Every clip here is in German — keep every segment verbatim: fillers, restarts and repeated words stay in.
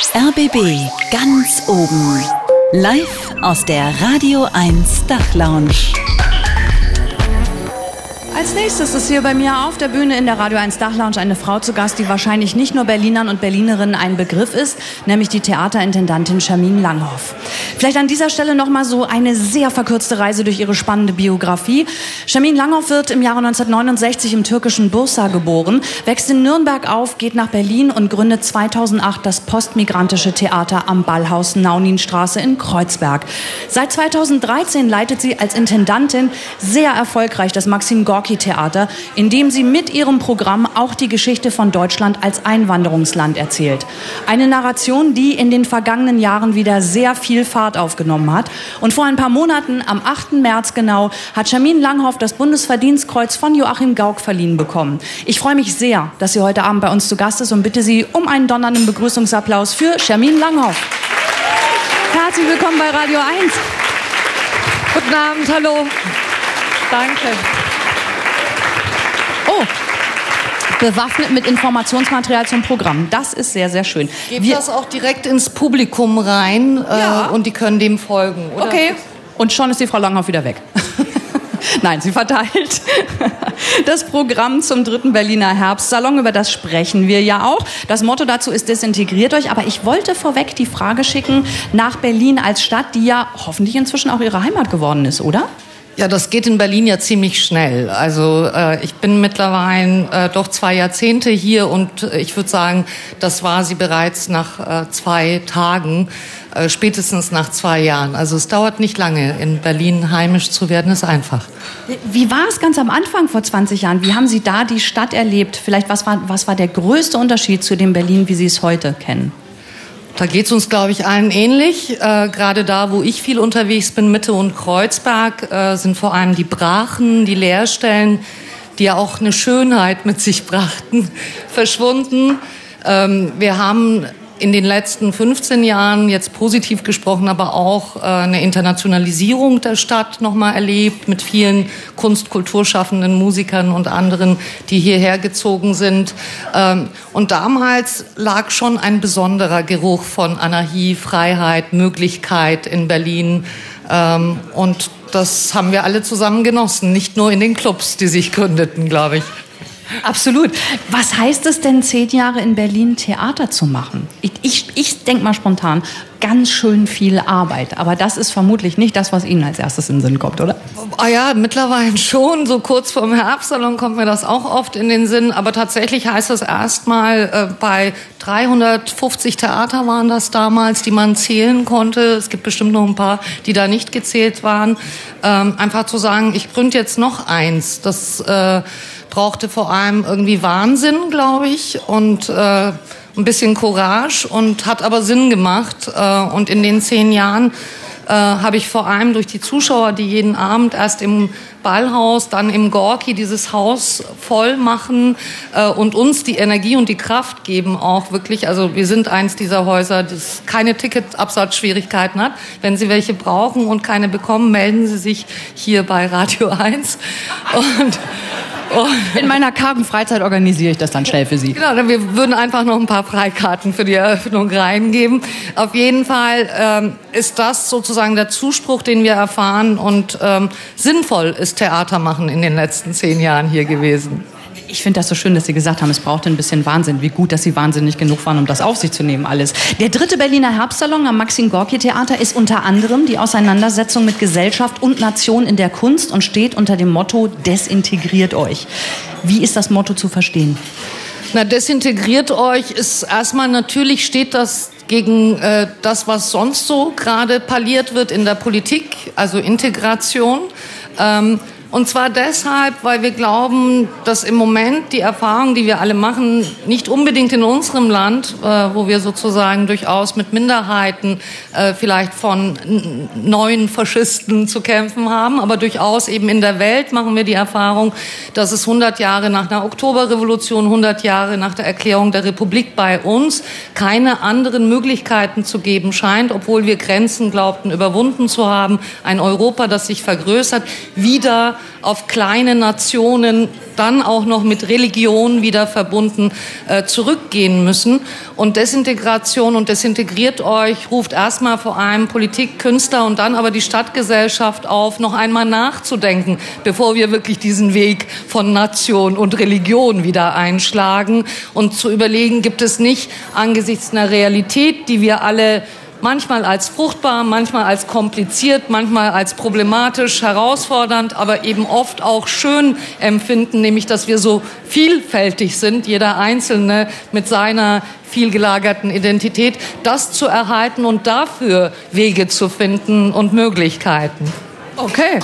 R B B ganz oben. Live aus der Radio eins Dachlounge. Als nächstes ist hier bei mir auf der Bühne in der Radio eins Dachlounge eine Frau zu Gast, die wahrscheinlich nicht nur Berlinern und Berlinerinnen ein Begriff ist, nämlich die Theaterintendantin Schermin Langhoff. Vielleicht an dieser Stelle noch mal so eine sehr verkürzte Reise durch ihre spannende Biografie. Schermin Langhoff wird im Jahre neunzehnhundertneunundsechzig im türkischen Bursa geboren, wächst in Nürnberg auf, geht nach Berlin und gründet zweitausendacht das postmigrantische Theater am Ballhaus Nauninstraße in Kreuzberg. Seit zweitausenddreizehn leitet sie als Intendantin sehr erfolgreich das Maxim Gorki Theater, in dem sie mit ihrem Programm auch die Geschichte von Deutschland als Einwanderungsland erzählt. Eine Narration, die in den vergangenen Jahren wieder sehr viel Fahrt aufgenommen hat. Und vor ein paar Monaten, am achten März genau, hat Schermin Langhoff das Bundesverdienstkreuz von Joachim Gauck verliehen bekommen. Ich freue mich sehr, dass sie heute Abend bei uns zu Gast ist und bitte Sie um einen donnernden Begrüßungsapplaus für Schermin Langhoff. Herzlich willkommen bei Radio eins. Guten Abend, hallo. Danke. Oh, bewaffnet mit Informationsmaterial zum Programm. Das ist sehr, sehr schön. Gebt Wir das auch direkt ins Publikum rein ja. äh, und die können dem folgen, oder? Okay. Und schon ist die Frau Langhoff wieder weg. Nein, sie verteilt das Programm zum dritten Berliner Herbstsalon. Über das sprechen wir ja auch. Das Motto dazu ist desintegriert euch. Aber ich wollte vorweg die Frage schicken nach Berlin als Stadt, die ja hoffentlich inzwischen auch ihre Heimat geworden ist, oder? Ja, das geht in Berlin ja ziemlich schnell. Also äh, ich bin mittlerweile äh, doch zwei Jahrzehnte hier und äh, ich würde sagen, das war sie bereits nach äh, zwei Tagen, äh, spätestens nach zwei Jahren. Also es dauert nicht lange, in Berlin heimisch zu werden, ist einfach. Wie war es ganz am Anfang vor zwanzig Jahren? Wie haben Sie da die Stadt erlebt? Vielleicht was war, was war der größte Unterschied zu dem Berlin, wie Sie es heute kennen? Da geht es uns, glaube ich, allen ähnlich. Äh, gerade da, wo ich viel unterwegs bin, Mitte und Kreuzberg, äh, sind vor allem die Brachen, die Leerstellen, die ja auch eine Schönheit mit sich brachten, verschwunden. Ähm, wir haben in den letzten fünfzehn Jahren, jetzt positiv gesprochen, aber auch äh, eine Internationalisierung der Stadt nochmal erlebt mit vielen Kunst-, Kulturschaffenden, Musikern und anderen, die hierher gezogen sind. Ähm, und damals lag schon ein besonderer Geruch von Anarchie, Freiheit, Möglichkeit in Berlin. Ähm, und das haben wir alle zusammen genossen, nicht nur in den Clubs, die sich gründeten, glaube ich. Absolut. Was heißt es denn, zehn Jahre in Berlin Theater zu machen? Ich, ich, ich denke mal spontan, ganz schön viel Arbeit. Aber das ist vermutlich nicht das, was Ihnen als erstes in den Sinn kommt, oder? Ah ja, mittlerweile schon. So kurz vorm Herbstsalon kommt mir das auch oft in den Sinn. Aber tatsächlich heißt das erstmal, äh, bei dreihundertfünfzig Theater waren das damals, die man zählen konnte. Es gibt bestimmt noch ein paar, die da nicht gezählt waren. Ähm, einfach zu sagen, ich gründe jetzt noch eins. Das äh, brauchte vor allem irgendwie Wahnsinn, glaube ich, und äh, ein bisschen Courage und hat aber Sinn gemacht. Äh, und in den zehn Jahren äh, habe ich vor allem durch die Zuschauer, die jeden Abend erst im Ballhaus, dann im Gorki dieses Haus voll machen äh, und uns die Energie und die Kraft geben auch wirklich. Also wir sind eins dieser Häuser, das keine Ticketabsatzschwierigkeiten hat. Wenn Sie welche brauchen und keine bekommen, melden Sie sich hier bei Radio eins. Und Oh. In meiner kargen Freizeit organisiere ich das dann schnell für Sie. Genau, wir würden einfach noch ein paar Freikarten für die Eröffnung reingeben. Auf jeden Fall ähm, ist das sozusagen der Zuspruch, den wir erfahren. Und ähm, sinnvoll ist Theater machen in den letzten zehn Jahren hier gewesen. Ich finde das so schön, dass Sie gesagt haben, es brauchte ein bisschen Wahnsinn. Wie gut, dass Sie wahnsinnig genug waren, um das auf sich zu nehmen alles. Der dritte Berliner Herbstsalon am Maxim Gorki Theater ist unter anderem die Auseinandersetzung mit Gesellschaft und Nation in der Kunst und steht unter dem Motto Desintegriert euch. Wie ist das Motto zu verstehen? Na, desintegriert euch ist erstmal, natürlich steht das gegen äh, das, was sonst so gerade parliert wird in der Politik, also Integration. Ähm, Und zwar deshalb, weil wir glauben, dass im Moment die Erfahrung, die wir alle machen, nicht unbedingt in unserem Land, äh, wo wir sozusagen durchaus mit Minderheiten äh, vielleicht von n- neuen Faschisten zu kämpfen haben, aber durchaus eben in der Welt machen wir die Erfahrung, dass es hundert Jahre nach einer Oktoberrevolution, hundert Jahre nach der Erklärung der Republik bei uns keine anderen Möglichkeiten zu geben scheint, obwohl wir Grenzen glaubten überwunden zu haben, ein Europa, das sich vergrößert, wieder auf kleine Nationen, dann auch noch mit Religion wieder verbunden, äh, zurückgehen müssen. Und Desintegration und desintegriert euch ruft erstmal vor allem Politik, Künstler und dann aber die Stadtgesellschaft auf, noch einmal nachzudenken, bevor wir wirklich diesen Weg von Nation und Religion wieder einschlagen und zu überlegen, gibt es nicht angesichts einer Realität, die wir alle manchmal als fruchtbar, manchmal als kompliziert, manchmal als problematisch, herausfordernd, aber eben oft auch schön empfinden, nämlich dass wir so vielfältig sind, jeder Einzelne mit seiner vielgelagerten Identität, das zu erhalten und dafür Wege zu finden und Möglichkeiten. Okay.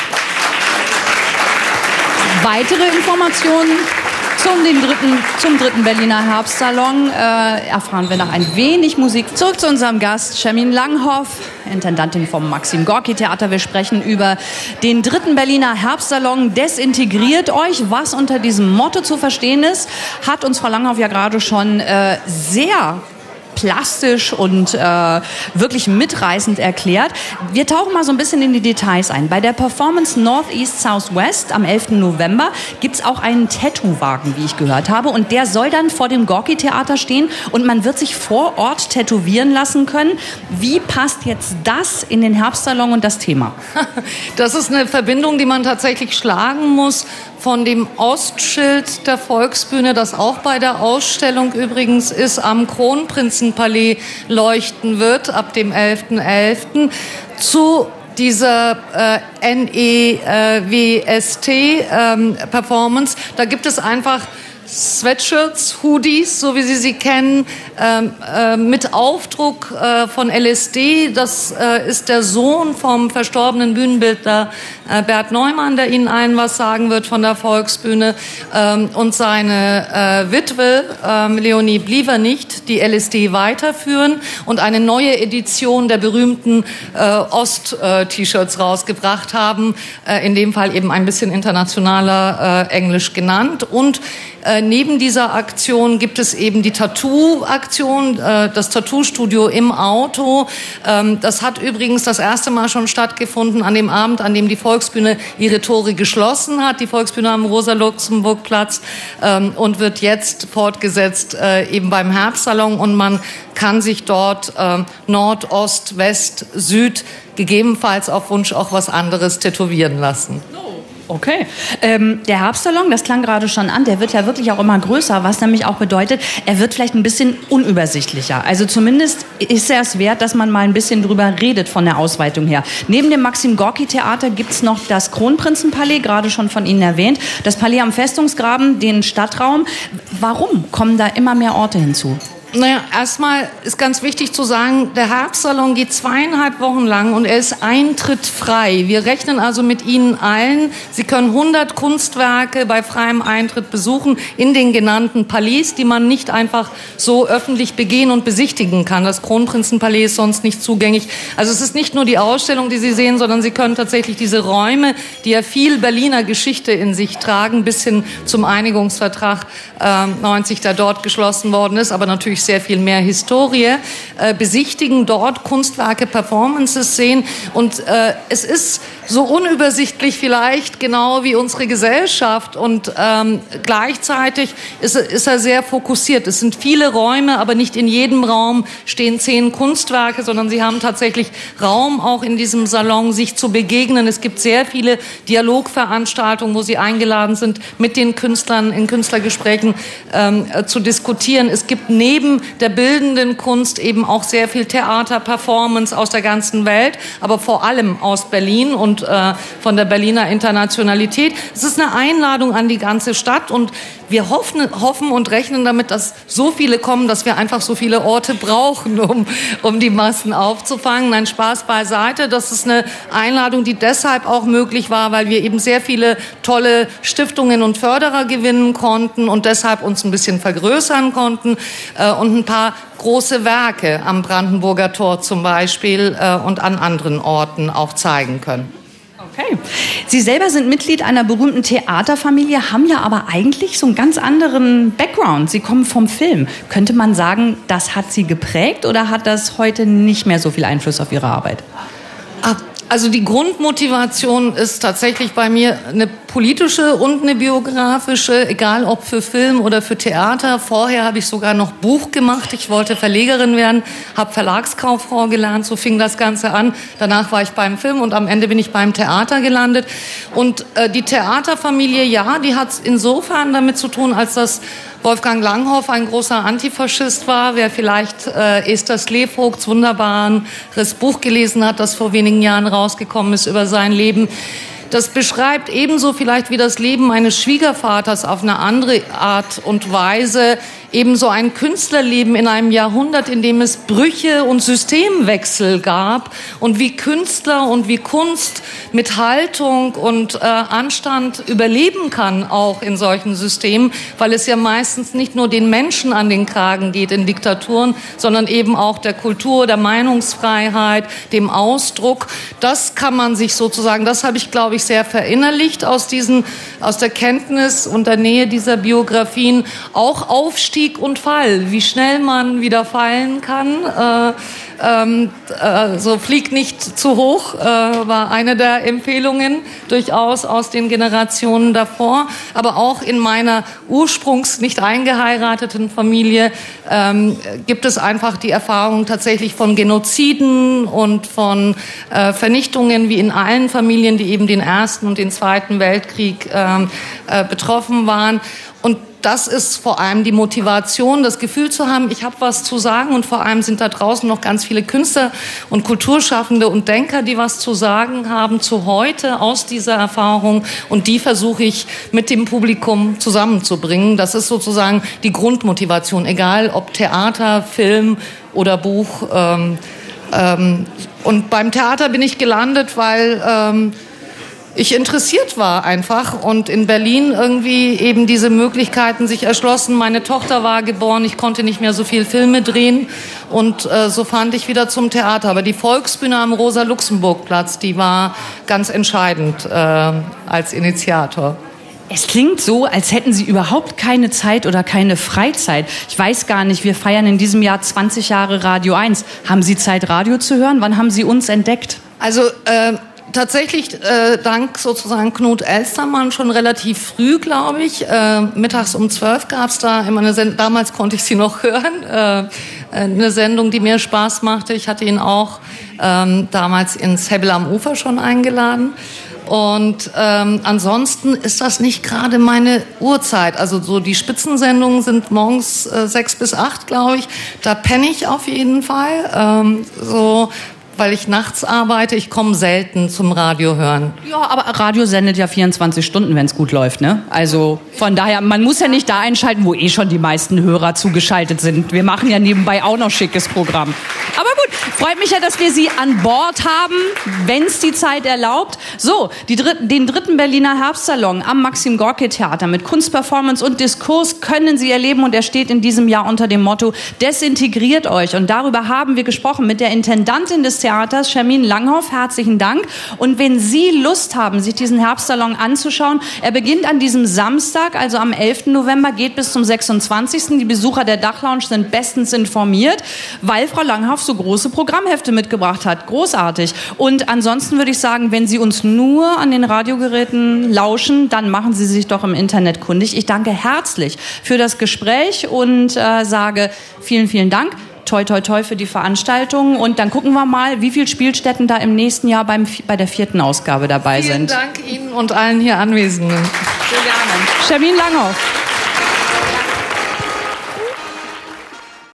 Weitere Informationen Zum, den dritten, zum dritten Berliner Herbstsalon äh, erfahren wir nach ein wenig Musik. Zurück zu unserem Gast, Shermin Langhoff, Intendantin vom Maxim Gorki Theater. Wir sprechen über den dritten Berliner Herbstsalon. Desintegriert euch, was unter diesem Motto zu verstehen ist, hat uns Frau Langhoff ja gerade schon äh, sehr plastisch und äh, wirklich mitreißend erklärt. Wir tauchen mal so ein bisschen in die Details ein. Bei der Performance Northeast Southwest am elften November gibt es auch einen Tattoo-Wagen, wie ich gehört habe. Und der soll dann vor dem Gorki-Theater stehen und man wird sich vor Ort tätowieren lassen können. Wie passt jetzt das in den Herbstsalon und das Thema? Das ist eine Verbindung, die man tatsächlich schlagen muss von dem Ostschild der Volksbühne, das auch bei der Ausstellung übrigens ist, am Kronprinzenpalais leuchten wird, ab dem elften elften zu dieser äh, N E W S T-Performance. Ähm, da gibt es einfach Sweatshirts, Hoodies, so wie Sie sie kennen, ähm, äh, mit Aufdruck äh, von L S D. Das äh, ist der Sohn vom verstorbenen Bühnenbildner äh, Bert Neumann, der Ihnen allen was sagen wird von der Volksbühne. Ähm, und seine äh, Witwe, äh, Leonie Blievernicht, die L S D weiterführen und eine neue Edition der berühmten äh, Ost-T-Shirts rausgebracht haben. Äh, in dem Fall eben ein bisschen internationaler äh, Englisch genannt. Und Äh, neben dieser Aktion gibt es eben die Tattoo-Aktion, äh, das Tattoo-Studio im Auto. Ähm, das hat übrigens das erste Mal schon stattgefunden an dem Abend, an dem die Volksbühne ihre Tore geschlossen hat. Die Volksbühne am Rosa-Luxemburg-Platz ähm, und wird jetzt fortgesetzt äh, eben beim Herbstsalon. Und man kann sich dort äh, Nord, Ost, West, Süd, gegebenenfalls auf Wunsch auch was anderes tätowieren lassen. Okay. Ähm, der Herbstsalon, das klang gerade schon an, der wird ja wirklich auch immer größer, was nämlich auch bedeutet, er wird vielleicht ein bisschen unübersichtlicher. Also zumindest ist er es wert, dass man mal ein bisschen drüber redet von der Ausweitung her. Neben dem Maxim Gorki Theater gibt es noch das Kronprinzenpalais, gerade schon von Ihnen erwähnt, das Palais am Festungsgraben, den Stadtraum. Warum kommen da immer mehr Orte hinzu? Naja, erstmal ist ganz wichtig zu sagen, der Herbstsalon geht zweieinhalb Wochen lang und er ist eintrittfrei. Wir rechnen also mit Ihnen allen. Sie können hundert Kunstwerke bei freiem Eintritt besuchen in den genannten Palais, die man nicht einfach so öffentlich begehen und besichtigen kann. Das Kronprinzenpalais ist sonst nicht zugänglich. Also es ist nicht nur die Ausstellung, die Sie sehen, sondern Sie können tatsächlich diese Räume, die ja viel Berliner Geschichte in sich tragen, bis hin zum Einigungsvertrag äh, neunzig, der dort geschlossen worden ist, aber natürlich sehr viel mehr Historie, äh, besichtigen dort Kunstwerke, Performances sehen und äh, es ist so unübersichtlich vielleicht genau wie unsere Gesellschaft und ähm, gleichzeitig ist, ist er sehr fokussiert. Es sind viele Räume, aber nicht in jedem Raum stehen zehn Kunstwerke, sondern sie haben tatsächlich Raum auch in diesem Salon, sich zu begegnen. Es gibt sehr viele Dialogveranstaltungen, wo sie eingeladen sind, mit den Künstlern in Künstlergesprächen ähm, äh, zu diskutieren. Es gibt neben der bildenden Kunst eben auch sehr viel Theater, Performance aus der ganzen Welt, aber vor allem aus Berlin und äh, von der Berliner Internationalität. Es ist eine Einladung an die ganze Stadt und wir hoffen, hoffen und rechnen damit, dass so viele kommen, dass wir einfach so viele Orte brauchen, um, um die Massen aufzufangen. Nein, Spaß beiseite. Das ist eine Einladung, die deshalb auch möglich war, weil wir eben sehr viele tolle Stiftungen und Förderer gewinnen konnten und deshalb uns ein bisschen vergrößern konnten äh, und ein paar große Werke am Brandenburger Tor zum Beispiel äh, und an anderen Orten auch zeigen können. Okay. Sie selber sind Mitglied einer berühmten Theaterfamilie, haben ja aber eigentlich so einen ganz anderen Background. Sie kommen vom Film. Könnte man sagen, das hat Sie geprägt oder hat das heute nicht mehr so viel Einfluss auf Ihre Arbeit? Also die Grundmotivation ist tatsächlich bei mir eine politische und eine biografische, egal ob für Film oder für Theater. Vorher habe ich sogar noch Buch gemacht. Ich wollte Verlegerin werden, habe Verlagskauffrau gelernt, so fing das Ganze an. Danach war ich beim Film und am Ende bin ich beim Theater gelandet. Und äh, die Theaterfamilie, ja, die hat insofern damit zu tun, als das Wolfgang Langhoff ein großer Antifaschist war. Wer vielleicht äh, Esther Slevogts wunderbares Buch gelesen hat, das vor wenigen Jahren rausgekommen ist über sein Leben, das beschreibt ebenso vielleicht wie das Leben meines Schwiegervaters auf eine andere Art und Weise ebenso ein Künstlerleben in einem Jahrhundert, in dem es Brüche und Systemwechsel gab und wie Künstler und wie Kunst mit Haltung und äh, Anstand überleben kann, auch in solchen Systemen, weil es ja meistens nicht nur den Menschen an den Kragen geht in Diktaturen, sondern eben auch der Kultur, der Meinungsfreiheit, dem Ausdruck. Das kann man sich sozusagen, das habe ich, glaube ich, sehr verinnerlicht aus diesen, aus der Kenntnis und der Nähe dieser Biografien, auch Aufstieg und Fall, wie schnell man wieder fallen kann. Äh, ähm, äh, so fliegt nicht zu hoch, äh, war eine der Empfehlungen durchaus aus den Generationen davor. Aber auch in meiner ursprungs nicht eingeheirateten Familie ähm, gibt es einfach die Erfahrung tatsächlich von Genoziden und von äh, Vernichtungen, wie in allen Familien, die eben den Ersten und den Zweiten Weltkrieg äh, äh, betroffen waren. Und das ist vor allem die Motivation, das Gefühl zu haben, ich habe was zu sagen, und vor allem sind da draußen noch ganz viele Künstler und Kulturschaffende und Denker, die was zu sagen haben zu heute aus dieser Erfahrung, und die versuche ich mit dem Publikum zusammenzubringen. Das ist sozusagen die Grundmotivation, egal ob Theater, Film oder Buch. Ähm, ähm, und beim Theater bin ich gelandet, weil ähm, ich interessiert war einfach und in Berlin irgendwie eben diese Möglichkeiten sich erschlossen. Meine Tochter war geboren, ich konnte nicht mehr so viel Filme drehen und äh, so fand ich wieder zum Theater. Aber die Volksbühne am Rosa-Luxemburg-Platz, die war ganz entscheidend äh, als Initiator. Es klingt so, als hätten Sie überhaupt keine Zeit oder keine Freizeit. Ich weiß gar nicht, wir feiern in diesem Jahr zwanzig Jahre Radio eins. Haben Sie Zeit, Radio zu hören? Wann haben Sie uns entdeckt? Also äh, tatsächlich äh, dank sozusagen Knut Elstermann schon relativ früh, glaube ich. Äh, mittags um zwölf gab es da immer eine Sendung, damals konnte ich sie noch hören, äh, eine Sendung, die mir Spaß machte. Ich hatte ihn auch ähm, damals ins Hebbel am Ufer schon eingeladen. Und ähm, ansonsten ist das nicht gerade meine Uhrzeit. Also so die Spitzensendungen sind morgens äh, sechs bis acht, glaube ich. Da penne ich auf jeden Fall. Ähm, so, weil ich nachts arbeite. Ich komme selten zum Radio hören. Ja, aber Radio sendet ja vierundzwanzig Stunden, wenn es gut läuft, ne? Also von daher, man muss ja nicht da einschalten, wo eh schon die meisten Hörer zugeschaltet sind. Wir machen ja nebenbei auch noch schickes Programm. Aber gut, freut mich ja, dass wir Sie an Bord haben, wenn es die Zeit erlaubt. So, die dritten, den dritten Berliner Herbstsalon am Maxim-Gorki-Theater mit Kunstperformance und Diskurs können Sie erleben, und er steht in diesem Jahr unter dem Motto Desintegriert euch. Und darüber haben wir gesprochen mit der Intendantin des Theaters, Shermin Langhoff. Herzlichen Dank. Und wenn Sie Lust haben, sich diesen Herbstsalon anzuschauen, er beginnt an diesem Samstag, also am elften November, geht bis zum sechsundzwanzigsten Die Besucher der Dachlounge sind bestens informiert, weil Frau Langhoff so große Programmhefte mitgebracht hat. Großartig. Und ansonsten würde ich sagen, wenn Sie uns nur an den Radiogeräten lauschen, dann machen Sie sich doch im Internet kundig. Ich danke herzlich für das Gespräch und äh, sage vielen, vielen Dank. Toi, toi, toi für die Veranstaltung. Und dann gucken wir mal, wie viele Spielstätten da im nächsten Jahr beim, bei der vierten Ausgabe dabei Vielen sind. Vielen Dank Ihnen und allen hier Anwesenden. Sehr gerne. Shermin Langhoff.